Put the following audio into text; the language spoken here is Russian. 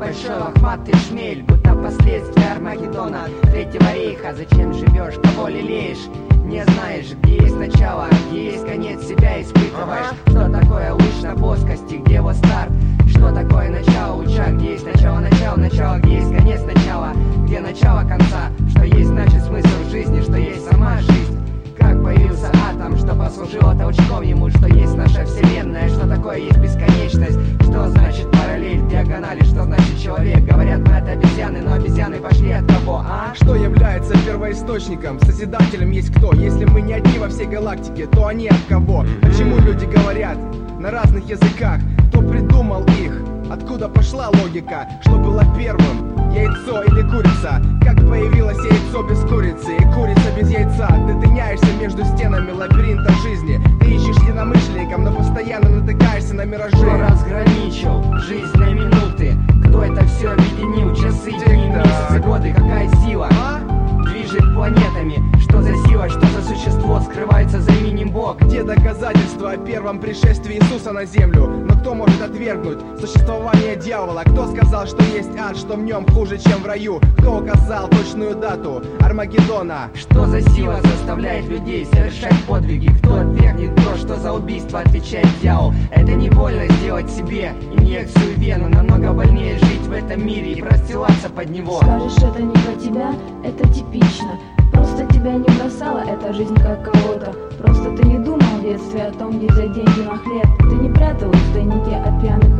большой лохматый шмель, будто последствия Армагеддона Третьего рейха. Зачем живешь, кого лелеешь? Не знаешь, где есть начало, где есть конец, себя испытываешь. Что такое луч на плоскости, где его старт? Что такое начало луча, где есть начало, начало, где есть конец начала, где начало конца? Что есть значит смысл жизни, что есть сама жизнь? Как появился атом, что послужило толчком ему? Что есть наша вселенная, что такое есть бесконечность? Что значит параллель, диагонали, что значит человек? Говорят, мы от обезьяны, но обезьяны пошли от кого, а? Что является первоисточником? Созидателем есть кто? Если мы не одни во всей галактике, то они от кого? Почему люди говорят на разных языках? Кто придумал их? Откуда пошла логика? Что было первым? Яйцо или курица? Как появилось яйцо без курицы и курица без яйца? Ты тыняешься между стенами лабиринта жизни. Ты ищешь единомышленников, но постоянно натыкаешься на миражи. Кто разграничил жизнь на минуты? Кто это все объединил? Часы, дни, месяцы, годы, какая сила движет планетами? Что за сила, что за существо скрывается за именем Бог? Где доказательства о первом пришествии Иисуса на землю? Но кто может отвергнуть существование дьявола? Кто сказал, что есть ад, что в нем хуже, чем в раю? Кто указал точную дату Армагеддона? Что за сила заставляет людей совершать подвиги? Кто отвергнет то, что за убийство отвечает дьявол? Это не больно сделать себе инъекцию в вену. Намного больнее жить в этом мире и простилаться под него. Скажешь, это не про тебя, это типично. Просто тебя не бросала эта жизнь как кого-то. Просто ты не думал в детстве о том, где взять деньги на хлеб. Ты не прятал в тайнике от пьяных